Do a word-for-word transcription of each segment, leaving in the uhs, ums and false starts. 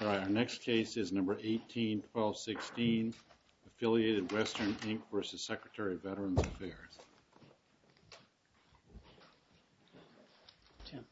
All right, our next case is number eighteen twelve sixteen, Affiliated Western, Incorporated versus Secretary of Veterans Affairs. Tim.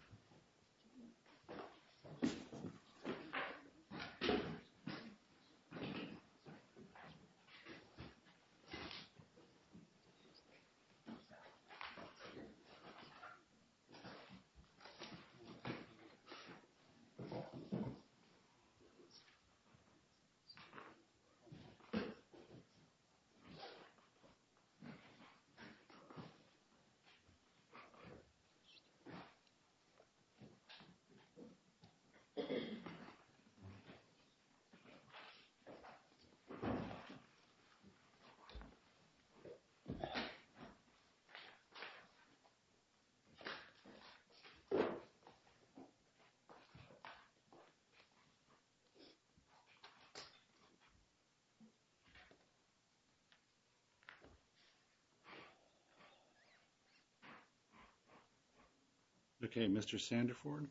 Okay, Mister Sanderford.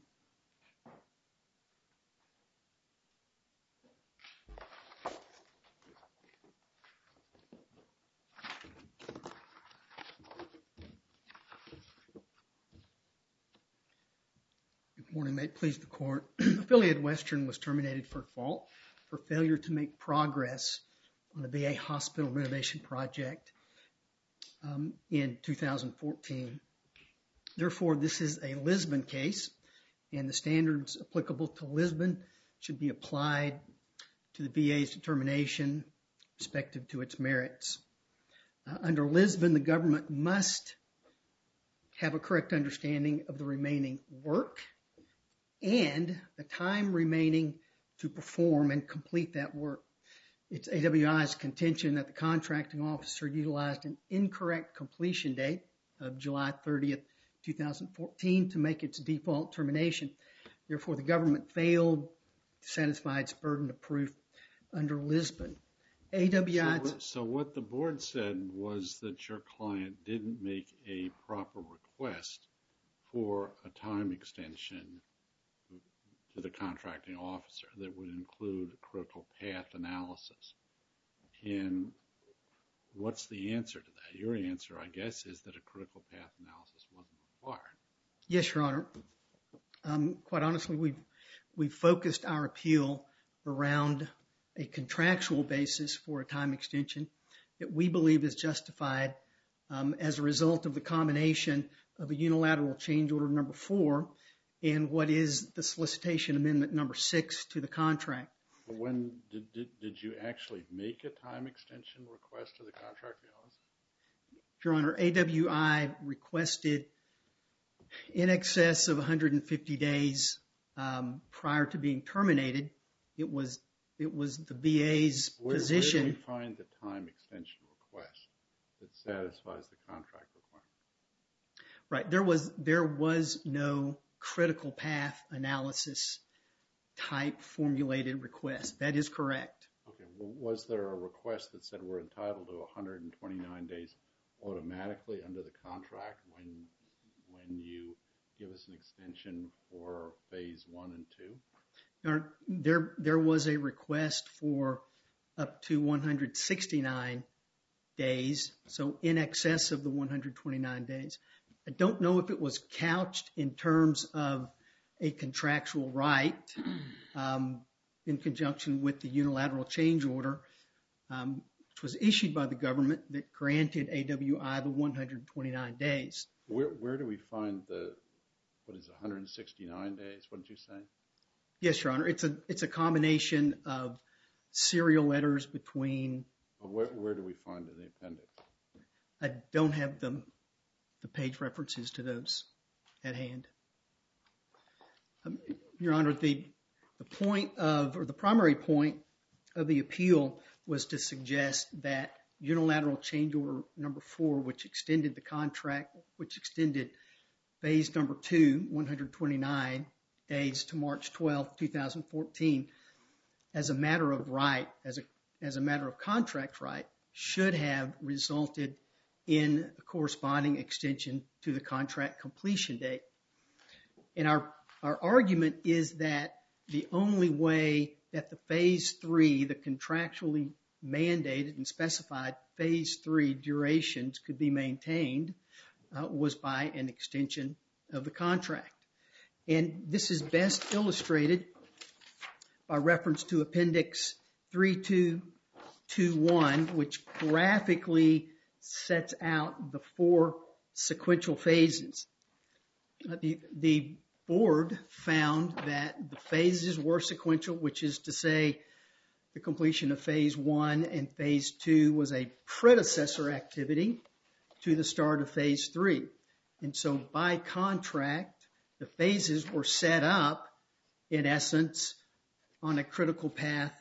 Good morning, may it please the court. Affiliated Western was terminated for fault for failure to make progress on the V A hospital renovation project um, in two thousand fourteen. Therefore, this is a Lisbon case, and the standards applicable to Lisbon should be applied to the V A's determination respective to its merits. Uh, under Lisbon, the government must have a correct understanding of the remaining work and the time remaining to perform and complete that work. It's A W I's contention that the contracting officer utilized an incorrect completion date of July thirtieth, two thousand fourteen to make its default termination. Therefore, the government failed to satisfy its burden of proof under Lisbon. A W I... So, so what the board said was that your client didn't make a proper request for a time extension to the contracting officer that would include critical path analysis. And what's the answer to that? Your answer, I guess, is that a critical path analysis wasn't required. Yes, Your Honor. Um, quite honestly, we've, we've focused our appeal around a contractual basis for a time extension that we believe is justified um, as a result of the combination of a unilateral change order number four and what is the solicitation amendment number six to the contract. When did, did, did you actually make a time extension request to the contracting officer? Your Honor, A W I requested in excess of one hundred fifty days um, prior to being terminated. It was it was the V A's where, position. Where do we find the time extension request that satisfies the contract requirement? Right. There was there was no critical path analysis type formulated request. That is correct. Okay. Well, was there a request that said we're entitled to one hundred twenty-nine days automatically under the contract when when you give us an extension for phase one and two? There, there, there was a request for up to one hundred sixty-nine days, so in excess of the one hundred twenty-nine days. I don't know if it was couched in terms of a contractual right um, in conjunction with the unilateral change order, um, which was issued by the government that granted A W I the one hundred twenty-nine days. Where, where do we find the, what is it, one hundred sixty-nine days? What did you say? Yes, Your Honor. It's a it's a combination of serial letters between. Where, where do we find it in the appendix? I don't have the the page references to those at hand. Um, Your Honor, the the point of or the primary point of the appeal was to suggest that unilateral change order number four, which extended the contract, which extended phase number two, one hundred twenty-nine days to March twelfth, two thousand fourteen, as a matter of right, as a as a matter of contract right, should have resulted in a corresponding extension to the contract completion date. And our our argument is that the only way that the phase three, the contractually mandated and specified phase three durations could be maintained uh, was by an extension of the contract. And this is best illustrated by reference to Appendix three two two one, which graphically sets out the four sequential phases. Uh, the, the board found that the phases were sequential, which is to say the completion of phase one and phase two was a predecessor activity to the start of phase three. And so by contract, the phases were set up, in essence, on a critical path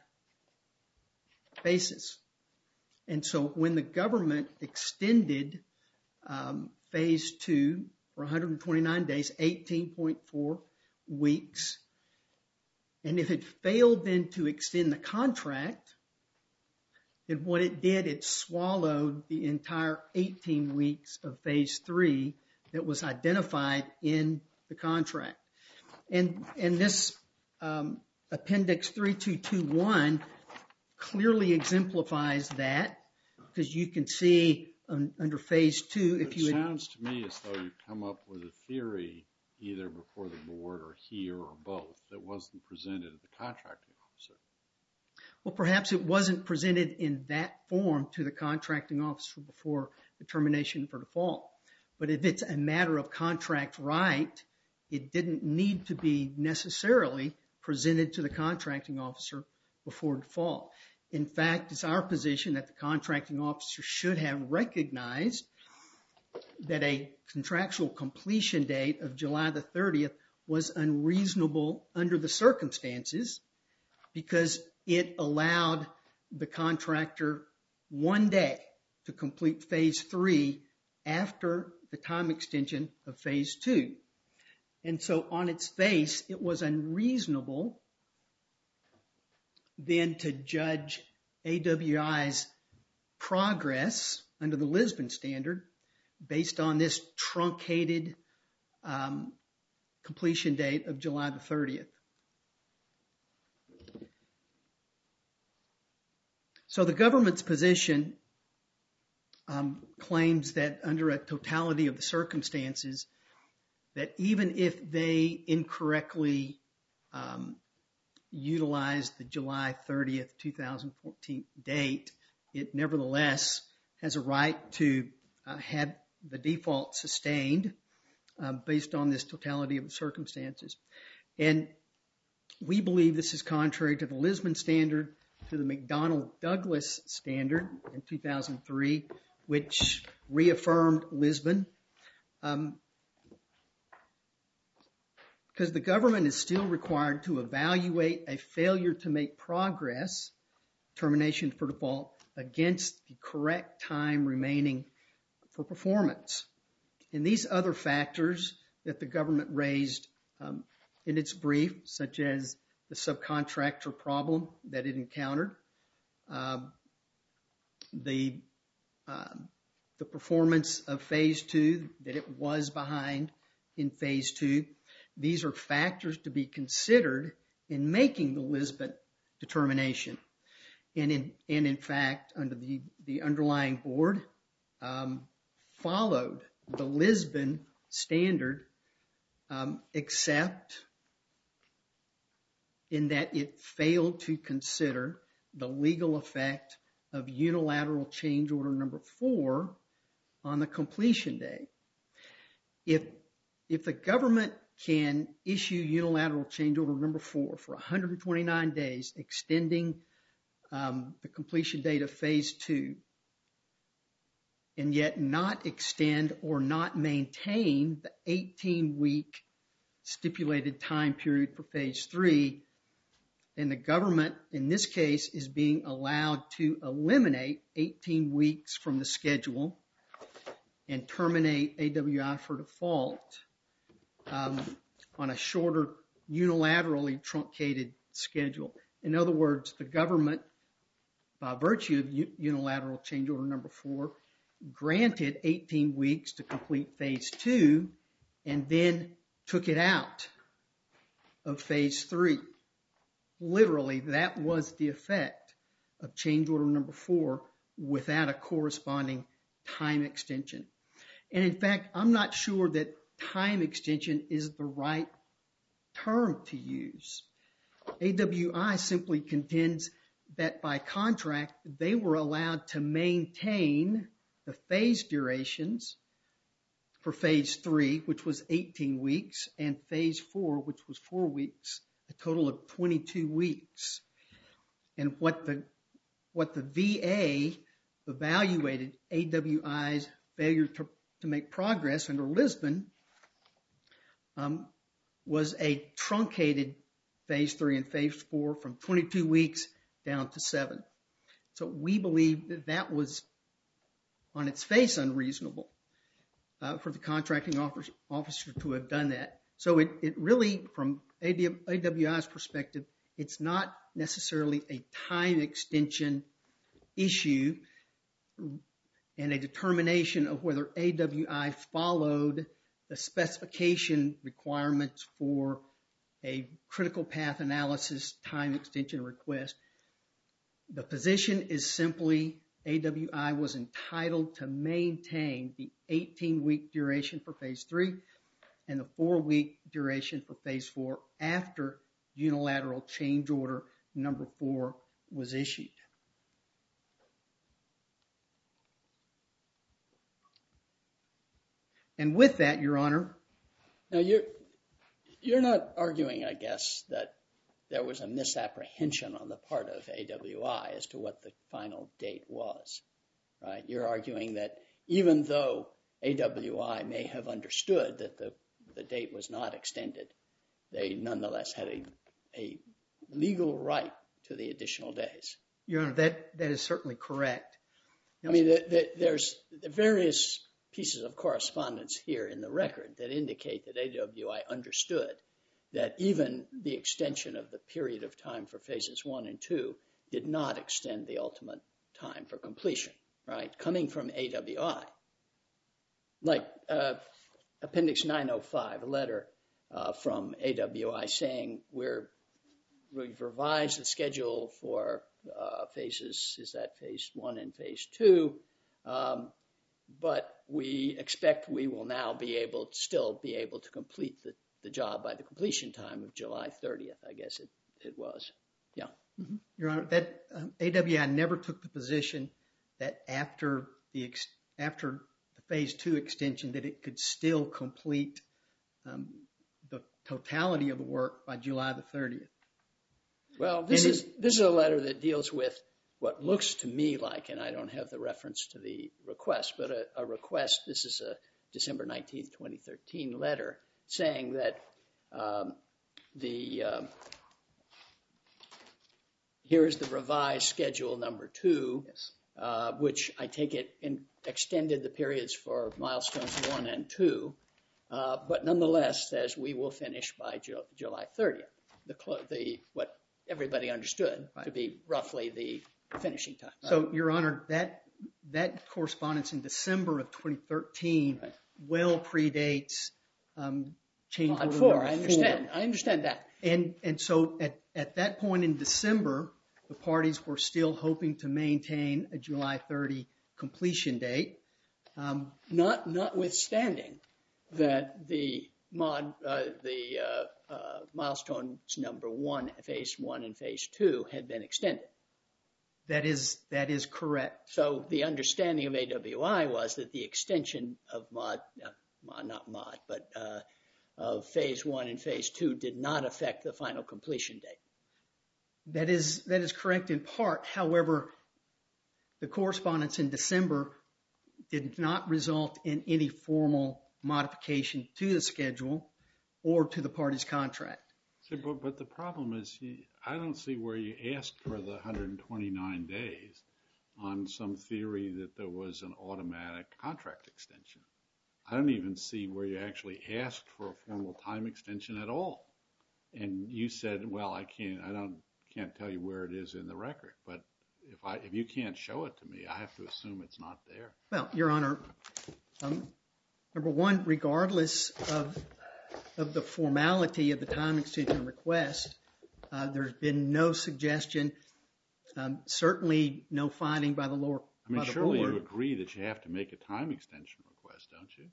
basis. And so when the government extended um, phase two for one hundred twenty-nine days, eighteen point four weeks, and if it failed then to extend the contract, then what it did, it swallowed the entire eighteen weeks of phase three that was identified in the contract. And, and this um, Appendix three two two one clearly exemplifies that, because you can see um, under phase two, if it you It sounds to me as though you come up with a theory either before the board or here or both that wasn't presented to the contracting officer. Well, perhaps it wasn't presented in that form to the contracting officer before the termination for default. But if it's a matter of contract right, it didn't need to be necessarily presented to the contracting officer before default. In fact, it's our position that the contracting officer should have recognized that a contractual completion date of July the thirtieth was unreasonable under the circumstances, because it allowed the contractor one day to complete phase three after the time extension of phase two. And so on its face, it was unreasonable then to judge A W I's progress under the Lisbon standard based on this truncated um, completion date of July the thirtieth. So the government's position um, claims that under a totality of the circumstances, that even if they incorrectly um, utilized the July thirtieth, two thousand fourteen date, it nevertheless has a right to uh, have the default sustained uh, based on this totality of the circumstances. And we believe this is contrary to the Lisbon standard, to the McDonnell-Douglas standard in two thousand three, which reaffirmed Lisbon. Um, because the government is still required to evaluate a failure to make progress, termination for default, against the correct time remaining for performance. And these other factors that the government raised um, in its brief, such as the subcontractor problem that it encountered, uh, the uh, the performance of phase two, that it was behind in phase two. These are factors to be considered in making the Lisbon determination. And in, and in fact, under the, the underlying board, um, followed the Lisbon standard, um, except in that it failed to consider the legal effect of unilateral change order number four on the completion date. If, if the government can issue unilateral change order number four for one hundred twenty-nine days, extending um, the completion date of phase two, and yet not extend or not maintain the eighteen-week stipulated time period for phase three, then the government, in this case, is being allowed to eliminate eighteen weeks from the schedule and terminate A W I for default um, on a shorter, unilaterally truncated schedule. In other words, the government, by virtue of u- unilateral change order number four, granted eighteen weeks to complete phase two and then took it out of phase three. literally, that was the effect of change order number four without a corresponding time extension. And in fact, I'm not sure that time extension is the right term to use. A W I simply contends that by contract, they were allowed to maintain the phase durations for phase three, which was eighteen weeks, and phase four, which was four weeks, a total of twenty-two weeks. And what the, what the V A evaluated A W I's failure to, to make progress under Lisbon um, was a truncated phase three and phase four from twenty-two weeks down to seven. So we believe that that was on its face unreasonable uh, for the contracting officer, officer to have done that. So it, it really, from A W I's perspective, it's not necessarily a time extension issue and a determination of whether A W I followed the specification requirements for a critical path analysis time extension request. The position is simply A W I was entitled to maintain the eighteen-week duration for phase three and the four-week duration for phase four after unilateral change order number four was issued. And with that, Your Honor. Now, you're, you're not arguing, I guess, that there was a misapprehension on the part of A W I as to what the final date was, right? You're arguing that even though A W I may have understood that the, the date was not extended, they nonetheless had a, a legal right to the additional days. Your Honor, that, that is certainly correct. I mean, the, the, there's the various pieces of correspondence here in the record that indicate that A W I understood that even the extension of the period of time for phases one and two did not extend the ultimate time for completion, right? Coming from A W I. Like uh, Appendix nine oh five, a letter uh, from A W I saying we're, we've revised the schedule for uh, phases, is that phase one and phase two, um, but we expect we will now be able to still be able to complete the the job by the completion time of July thirtieth, I guess it, it was. Yeah. Mm-hmm. Your Honor, that um, A W I never took the position that after the ex after the phase two extension that it could still complete um, the totality of the work by July the thirtieth. Well, this and is it, this is a letter that deals with what looks to me like, and I don't have the reference to the request, but a, a request. This is a December nineteenth, twenty thirteen letter saying that um, the uh, here is the revised schedule number two, yes. uh, which I take it in, extended the periods for milestones one and two, uh, but nonetheless says we will finish by Ju July thirtieth, the, the what everybody understood right. to be roughly the finishing time. Right? So, Your Honor, that that correspondence in December of twenty thirteen right. well predates Um, change well, order four. number I understand. Four. I understand that. And and so at, at that point in December, the parties were still hoping to maintain a July thirtieth completion date. Um, Not notwithstanding that the mod uh, the uh, uh, milestones number one, phase one and phase two had been extended. That is that is correct. So the understanding of A W I was that the extension of mod. Uh, not mod, but uh, of phase one and phase two did not affect the final completion date. That is that is correct in part. However, the correspondence in December did not result in any formal modification to the schedule or to the parties' contract. So, but, but the problem is, you, I don't see where you asked for the one hundred twenty-nine days on some theory that there was an automatic contract extension. I don't even see where you actually asked for a formal time extension at all. And you said, well, I can't, I don't, can't tell you where it is in the record. But if I, if you can't show it to me, I have to assume it's not there. Well, Your Honor, um, number one, regardless of, of the formality of the time extension request, Uh, there's been no suggestion, um, certainly no finding by the lower I mean, by the surely board. you agree that you have to make a time extension request, don't you?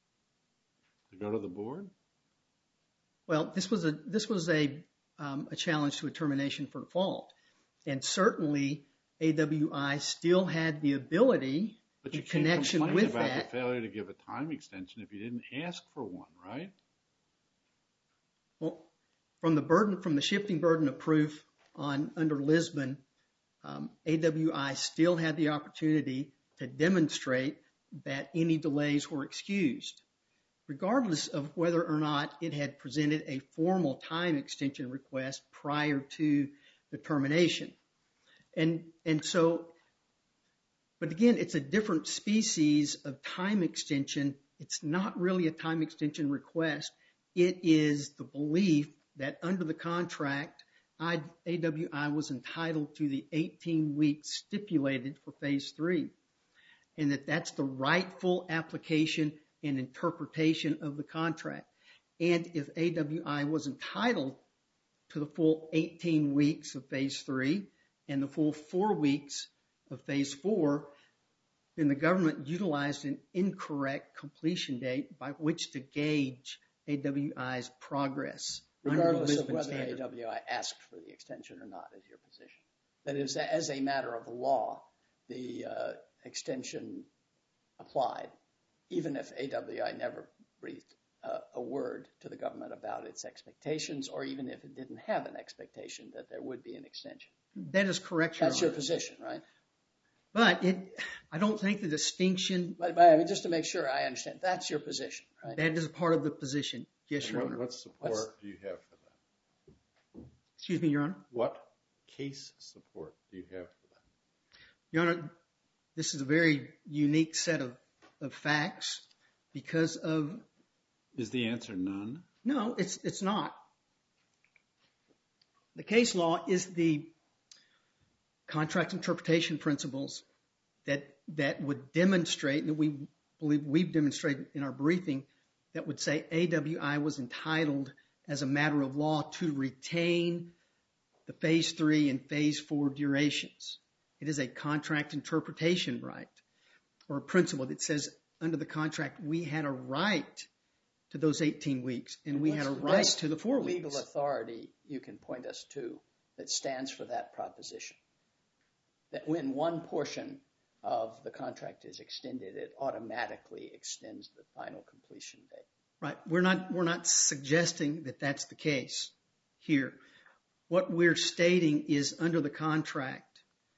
To go to the board? Well, this was a this was a um, a challenge to a termination for default, and certainly A W I still had the ability, But in you can't connection complain with about that. the failure to give a time extension if you didn't ask for one, right? Well, from the burden, from the shifting burden of proof on under Lisbon, um, A W I still had the opportunity to demonstrate that any delays were excused, regardless of whether or not it had presented a formal time extension request prior to the termination. And and so, but again, it's a different species of time extension. It's not really a time extension request. It is the belief that under the contract, I, A W I was entitled to the eighteen weeks stipulated for phase three, and that that's the rightful application and interpretation of the contract. And if A W I was entitled to the full eighteen weeks of phase three and the full four weeks of phase four, then the government utilized an incorrect completion date by which to gauge A W I's progress. Regardless of whether A W I asked for the extension or not, is your position. That is, as a matter of law, the uh, extension applied, even if A W I never breathed uh, a word to the government about its expectations, or even if it didn't have an expectation that there would be an extension. That is correct, Your That's Honor. your position, right? But it, I don't think the distinction. But, but I mean, just to make sure I understand, that's your position, right? That is a part of the position. Yes, Your What, Honor. what support What's- do you have for that? Excuse me, Your Honor. What case support do you have for that? Your Honor, this is a very unique set of, of facts because of. Is the answer none? No, it's it's not. The case law is the contract interpretation principles that that would demonstrate, and we believe we've demonstrated in our briefing, that would say A W I was entitled as a matter of law to retain the phase three and phase four durations. It is a contract interpretation right or a principle that says under the contract we had a right to those eighteen weeks and we had a right to the four weeks. Legal authority you can point us to that stands for that proposition. That when one portion of the contract is extended, it automatically extends the final completion date. Right. We're not we're not suggesting that that's the case here. What we're stating is under the contract,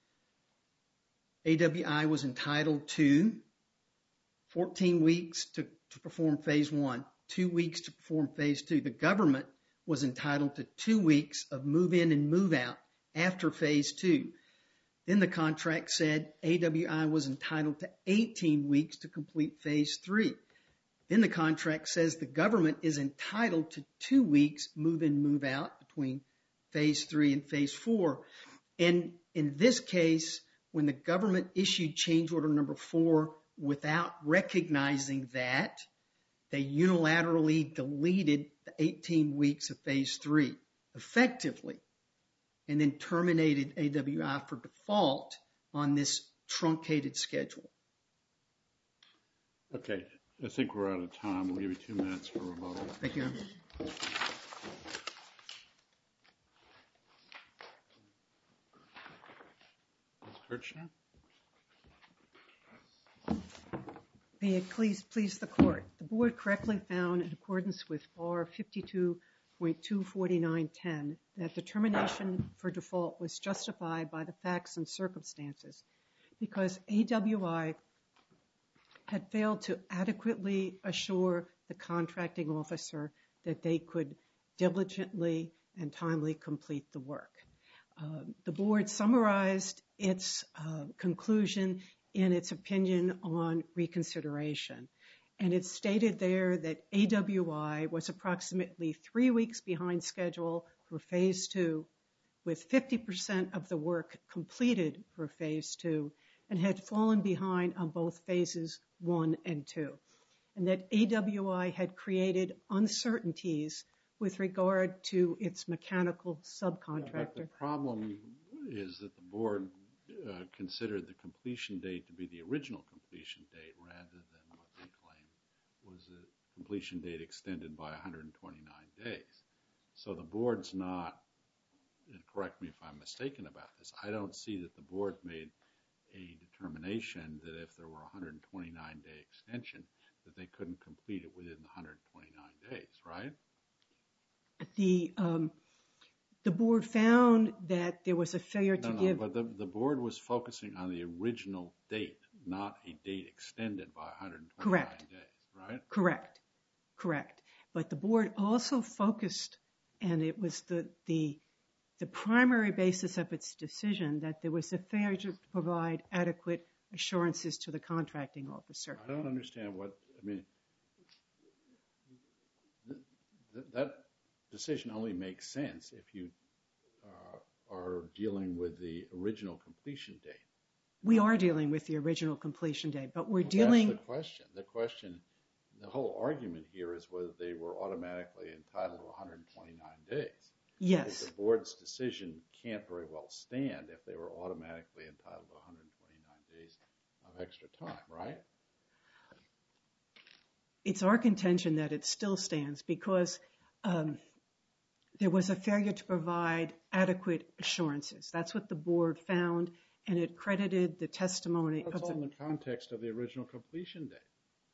A W I was entitled to fourteen weeks to, to perform phase one, two weeks to perform phase two. The government was entitled to two weeks of move in and move out after phase two. Then the contract said A W I was entitled to eighteen weeks to complete phase three. Then the contract says the government is entitled to two weeks move in, move out between phase three and phase four. And in this case, when the government issued change order number four without recognizing that, they unilaterally deleted the eighteen weeks of phase three effectively and then terminated A W I for default on this truncated schedule. Okay, I think we're out of time. We'll give you two minutes for rebuttal. Thank you. Miz Kirchner? May it please, please the court. The board correctly found, in accordance with R fifty-two point two forty-nine ten, that determination for default was justified by the facts and circumstances because A W I had failed to adequately assure the contracting officer that they could diligently and timely complete the work. Uh, the board summarized its uh, conclusion in its opinion on reconsideration. And it stated there that A W I was approximately three weeks behind schedule for phase two, with fifty percent of the work completed for phase two, and had fallen behind on both phases one and two. And that A W I had created uncertainties with regard to its mechanical subcontractor. But the problem is that the board uh, considered the completion date to be the original completion date rather than what they claim was a completion date extended by one hundred twenty-nine days. So the board's not, and correct me if I'm mistaken about this, I don't see that the board made a determination that if there were a one hundred twenty-nine day extension, that they couldn't complete it within the one hundred twenty-nine days, right? The um, the board found that there was a failure to no, no, give. But the, the board was focusing on the original date, not a date extended by one hundred twenty-nine Correct. days, right? Correct. Correct. But the board also focused, and it was the the the primary basis of its decision, that there was a failure to provide adequate assurances to the contracting officer. I don't understand what, I mean, th- th- that decision only makes sense if you uh, are dealing with the original completion date. We are dealing with the original completion date, but we're Well, dealing... That's the question. The question, the whole argument here is whether they were automatically entitled to one hundred twenty-nine days. Yes. The board's decision can't very well stand if they were automatically entitled to one hundred twenty-nine days of extra time, right? It's our contention that it still stands because um, there was a failure to provide adequate assurances. That's what the board found, and it credited the testimony That's of all the... in the context of the original completion date.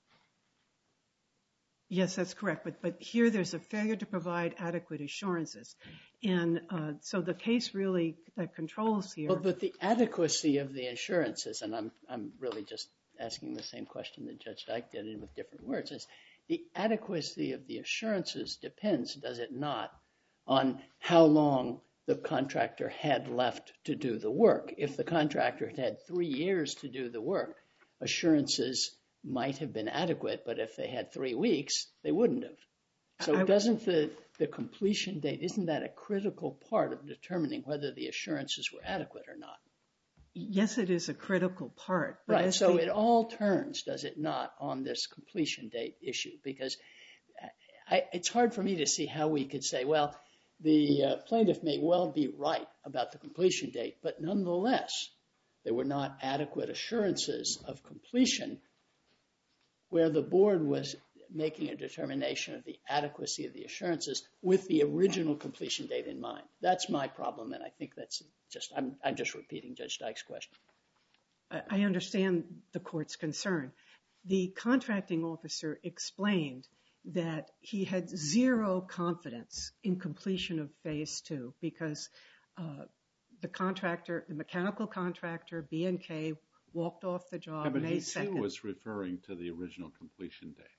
Yes, that's correct. But but here there's a failure to provide adequate assurances. And uh, so the case really that controls here... Well, but the adequacy of the assurances, and I'm I'm really just asking the same question that Judge Dyke did in with different words, is the adequacy of the assurances depends, does it not, on how long the contractor had left to do the work. If the contractor had had three years to do the work, assurances might have been adequate, but if they had three weeks, they wouldn't have. So I, doesn't the, the completion date, isn't that a critical part of determining whether the assurances were adequate or not? Yes, it is a critical part. But Right, so the, it all turns, does it not, on this completion date issue? Because I, it's hard for me to see how we could say, well, the uh, plaintiff may well be right about the completion date, but nonetheless, there were not adequate assurances of completion where the board was making a determination of the adequacy of the assurances with the original completion date in mind. That's my problem, and I think that's just, I'm, I'm just repeating Judge Dyke's question. I understand the court's concern. The contracting officer explained that he had zero confidence in completion of phase two because uh, the contractor, the mechanical contractor, B and K, walked off the job Yeah, but May he second. too was referring to the original completion date.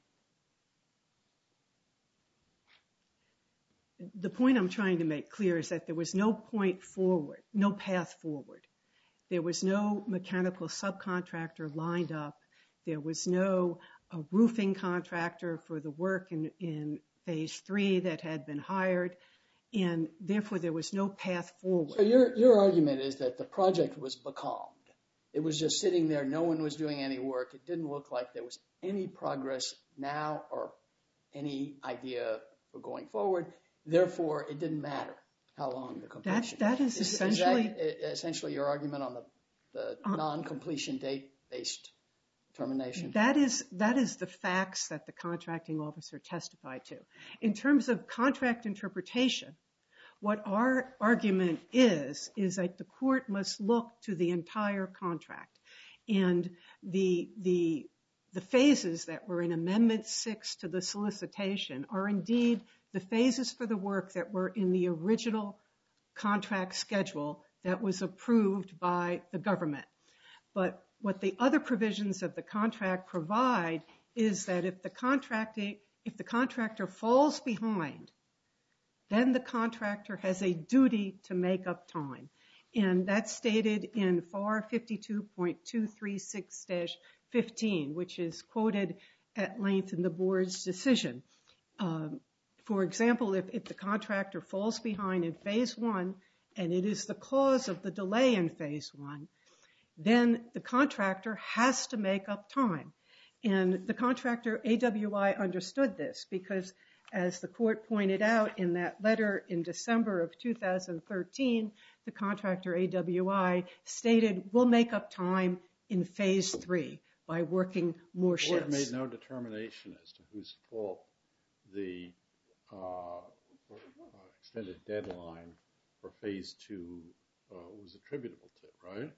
The point I'm trying to make clear is that there was no point forward, no path forward. There was no mechanical subcontractor lined up. There was no uh, roofing contractor for the work in, in phase three that had been hired, and therefore there was no path forward. So your, your argument is that the project was becalmed. It was just sitting there. No one was doing any work. It didn't look like there was any progress now or any idea for going forward. Therefore, it didn't matter how long the completion. That, that is, is essentially... Is that essentially your argument on the, the uh, non-completion date-based termination? That is, that is the facts that the contracting officer testified to. In terms of contract interpretation, what our argument is, is that the court must look to the entire contract. And the, the, the phases that were in Amendment six to the solicitation are indeed the phases for the work that were in the original contract schedule that was approved by the government. But what the other provisions of the contract provide is that if the contracting, if the contractor falls behind, then the contractor has a duty to make up time. And that's stated in F A R fifty-two point two three six dash fifteen, which is quoted at length in the board's decision. Um, for example, if, if the contractor falls behind in phase one, and it is the cause of the delay in phase one, then the contractor has to make up time. And the contractor, A W I, understood this because as the court pointed out in that letter in December of two thousand thirteen, the contractor A W I stated, we'll make up time in phase three by working more shifts. The board made no determination as to whose fault the uh, extended deadline for phase two uh, was attributable to, right?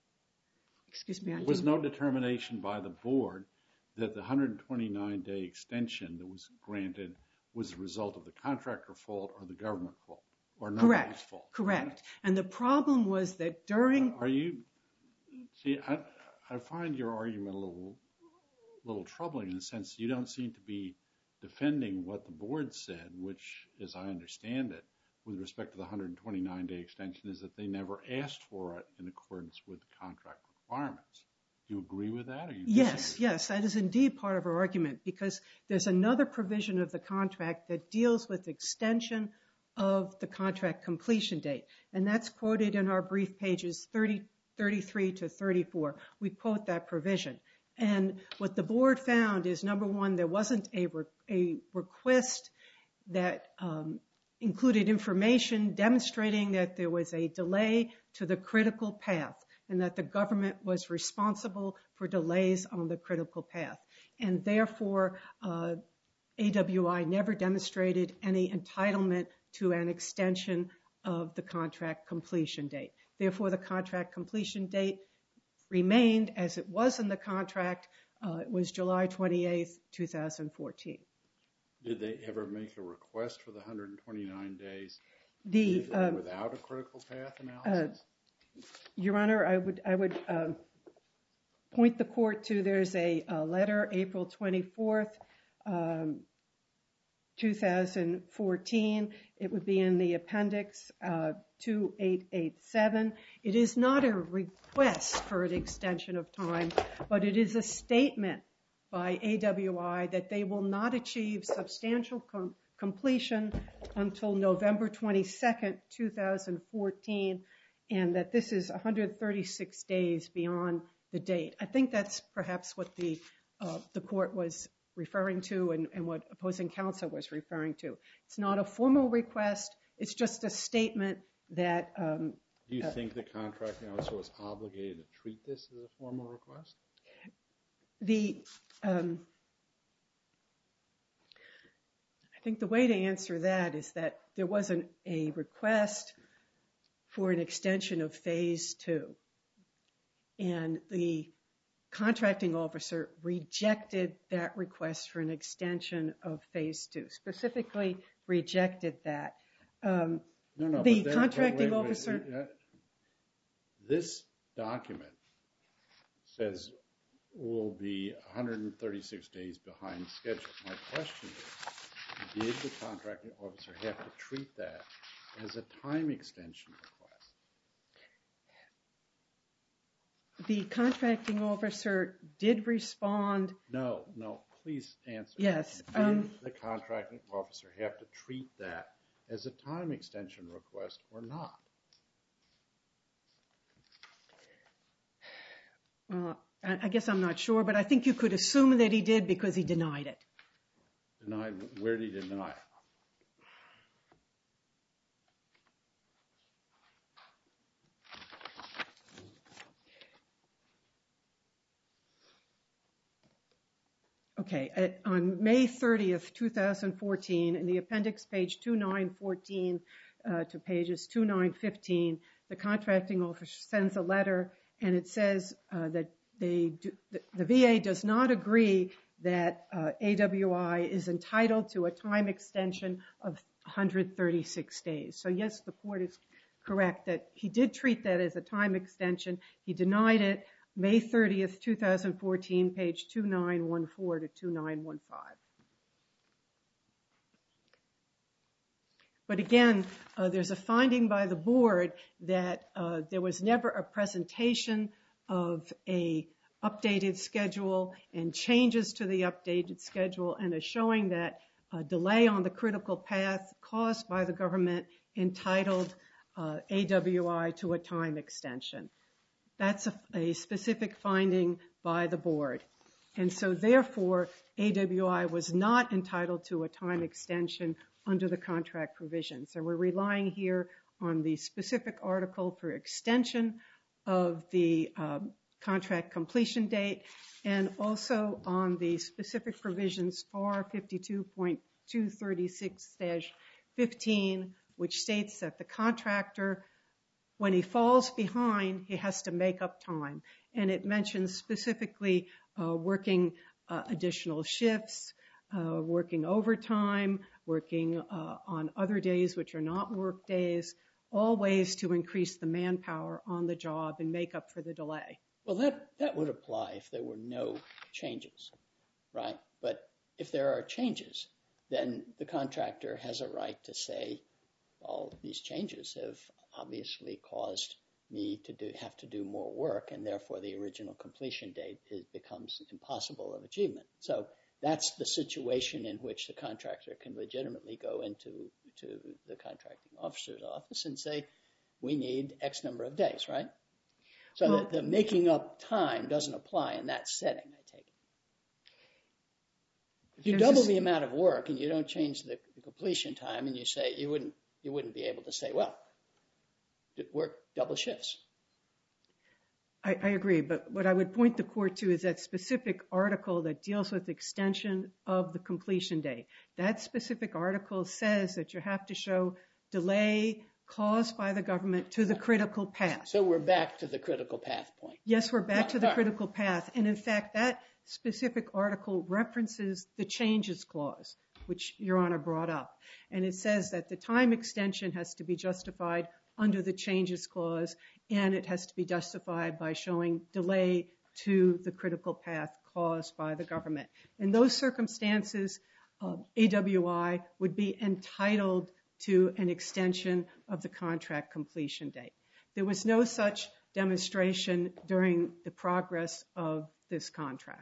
Excuse me. I There was didn't- no determination by the board that the one hundred twenty-nine day extension that was granted was the result of the contractor fault or the government fault, or nobody's Correct. fault. Correct. And the problem was that during Are you, see, I, I find your argument a little, little troubling in the sense you don't seem to be defending what the board said, which, as I understand it, with respect to the one hundred twenty-nine day extension, is that they never asked for it in accordance with the contract requirements. Do you agree with that? Or you Yes, disagree? yes, that is indeed part of our argument, because there's another provision of the contract that deals with extension of the contract completion date, and that's quoted in our brief pages thirty, thirty-three to thirty-four. We quote that provision. And what the board found is, number one, there wasn't a, re- a request that um, included information demonstrating that there was a delay to the critical path, and that the government was responsible for delays on the critical path. And therefore, uh, A W I never demonstrated any entitlement to an extension of the contract completion date. Therefore, the contract completion date remained as it was in the contract. Uh, it was July twenty-eighth, two thousand fourteen. Did they ever make a request for the one hundred twenty-nine days The, uh, um, without a critical path analysis? Uh, Your Honor, I would I would um, point the court to, there's a, a letter, April twenty-fourth, um, two thousand fourteen. It would be in the appendix uh, two eight eight seven. It is not a request for an extension of time, but it is a statement by A W I that they will not achieve substantial com- completion until November twenty-second, two thousand fourteen, and that this is one hundred thirty-six days beyond the date. I think that's perhaps what the uh, the court was referring to, and, and what opposing counsel was referring to. It's not a formal request. It's just a statement that... Um, Do you uh, think the contracting officer was obligated to treat this as a formal request? The... Um, I think the way to answer that is that there wasn't a request for an extension of phase two. And the contracting officer rejected that request for an extension of phase two, specifically rejected that. Um, No, no. the but there- contracting wait, wait, officer... wait, uh, This document says will be one hundred thirty-six days behind schedule. My question is, did the contracting officer have to treat that as a time extension request? The contracting officer did respond... No, no. Please answer. Yes, Did um, the contracting officer have to treat that as a time extension request or not? Well, I I guess I'm not sure, but I think you could assume that he did because he denied it. Denied, where did he deny it? Okay, at, on May thirtieth, two thousand fourteen, in the appendix page two nine fourteen uh, to pages two nine fifteen, the contracting officer sends a letter, and it says uh, that they do, the, the V A does not agree that uh, A W I is entitled to a time extension of one hundred thirty-six days. So yes, the court is correct that he did treat that as a time extension. He denied it. May thirtieth, two thousand fourteen, page two nine one four to two nine one five. But again, uh, there's a finding by the board that uh, there was never a presentation of a updated schedule and changes to the updated schedule, and a showing that a delay on the critical path caused by the government entitled uh, A W I to a time extension. That's a, a specific finding by the board. And so therefore, A W I was not entitled to a time extension under the contract provisions. So we're relying here on the specific article for extension of the um, contract completion date, and also on the specific provisions for fifty-two point two thirty-six dash fifteen, which states that the contractor, when he falls behind, he has to make up time. And it mentions specifically uh, working uh, additional shifts, uh, working overtime, working uh, on other days which are not work days, all ways to increase the manpower on the job and make up for the delay. Well, that, that would apply if there were no changes, right? But if there are changes, then the contractor has a right to say, well, these changes have obviously caused me to do, have to do more work, and therefore the original completion date is, becomes impossible of achievement. So that's the situation in which the contractor can legitimately go into to the contracting officer's office and say, we need X number of days, right? So well, the, the making up time doesn't apply in that setting, I take it. If you double the amount of work and you don't change the, the completion time, and you say you wouldn't you wouldn't be able to say, well, work double shifts. I, I agree, but what I would point the court to is that specific article that deals with extension of the completion date. That specific article says that you have to show delay caused by the government to the critical path. So we're back to the critical path point. Yes, we're back to the critical path. And in fact, that specific article references the changes clause, which Your Honor brought up. And it says that the time extension has to be justified under the changes clause, and it has to be justified by showing delay to the critical path caused by the government. In those circumstances, uh, A W I would be entitled to an extension of the contract completion date. There was no such demonstration during the progress of this contract.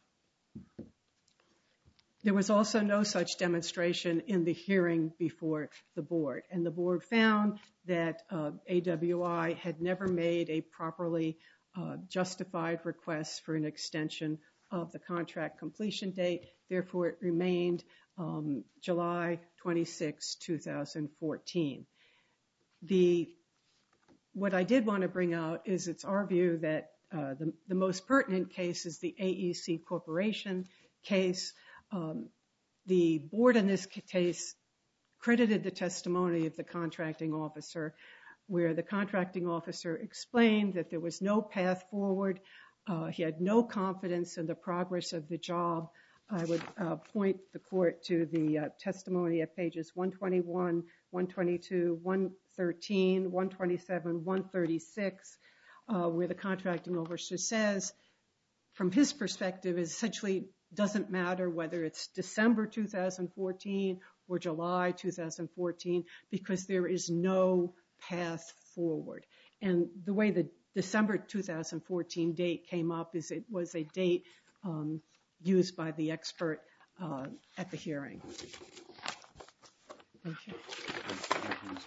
There was also no such demonstration in the hearing before the board, and the board found that uh, A W I had never made a properly uh, justified request for an extension of the contract completion date. Therefore, it remained um, July twenty-sixth, two thousand fourteen. The, what I did want to bring out is it's our view that uh, the, the most pertinent case is the A E C Corporation case. Um, the board in this case credited the testimony of the contracting officer, where the contracting officer explained that there was no path forward. Uh, he had no confidence in the progress of the job. I would uh, point the court to the uh, testimony at pages one twenty-one, one twenty-two, one thirteen, one twenty-seven, one thirty-six, uh, where the contracting officer says, from his perspective, is essentially doesn't matter whether it's December two thousand fourteen or July two thousand fourteen, because there is no path forward. And the way the December two thousand fourteen date came up is it was a date um, used by the expert uh, at the hearing. Thank you. Thank you, Miz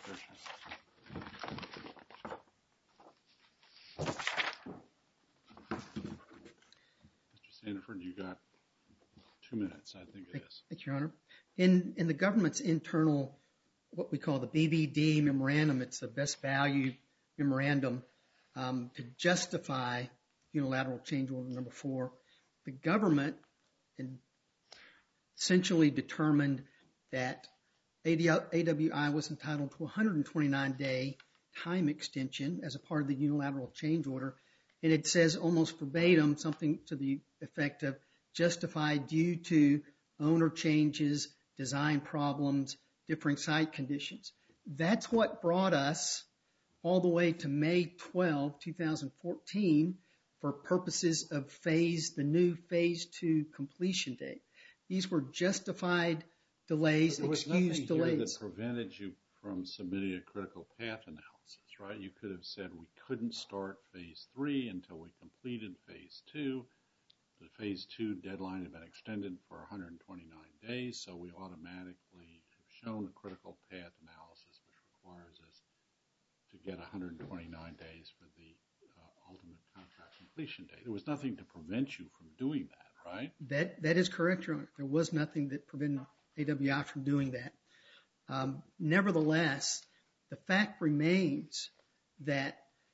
Fisher. Mister Sandiford, you got two minutes, I think it is. Thank you, Your Honor. In, in the government's internal, what we call the B V D memorandum, it's the best value memorandum, um, to justify unilateral change order number four, the government essentially determined that A W I was entitled to a one hundred twenty-nine day time extension as a part of the unilateral change order. And it says almost verbatim something to the effect of justified due to owner changes, design problems, differing site conditions. That's what brought us all the way to May twelfth, two thousand fourteen for purposes of phase, the new phase two completion date. These were justified delays, excused delays. There was nothing here that prevented you from submitting a critical path analysis, right? You could have said we couldn't start phase three until we completed phase two. The phase two deadline had been extended for one hundred twenty-nine days, so we automatically have shown a critical path analysis, which requires us to get one hundred twenty-nine days for the uh, ultimate contract completion date. There was nothing to prevent you from doing that, right? That that is correct, Your Honor. There was nothing that prevented A W I from doing that. Um, nevertheless, the fact remains that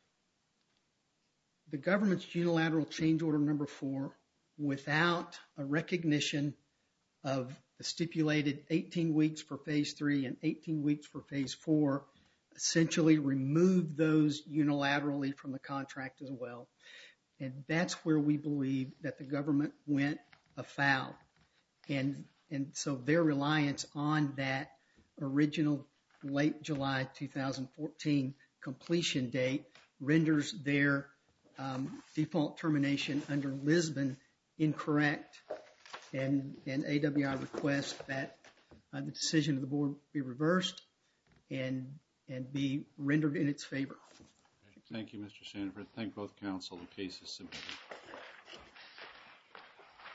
the government's unilateral change order number four, without a recognition of the stipulated eighteen weeks for phase three and eighteen weeks for phase four, essentially removed those unilaterally from the contract as well. And that's where we believe that the government went afoul. And, and so their reliance on that original late July two thousand fourteen completion date renders their um, default termination under Lisbon incorrect. And, and A W I requests that uh, the decision of the board be reversed and, and be rendered in its favor. Thank you, Mister Sanford. Thank both counsel. The case is submitted.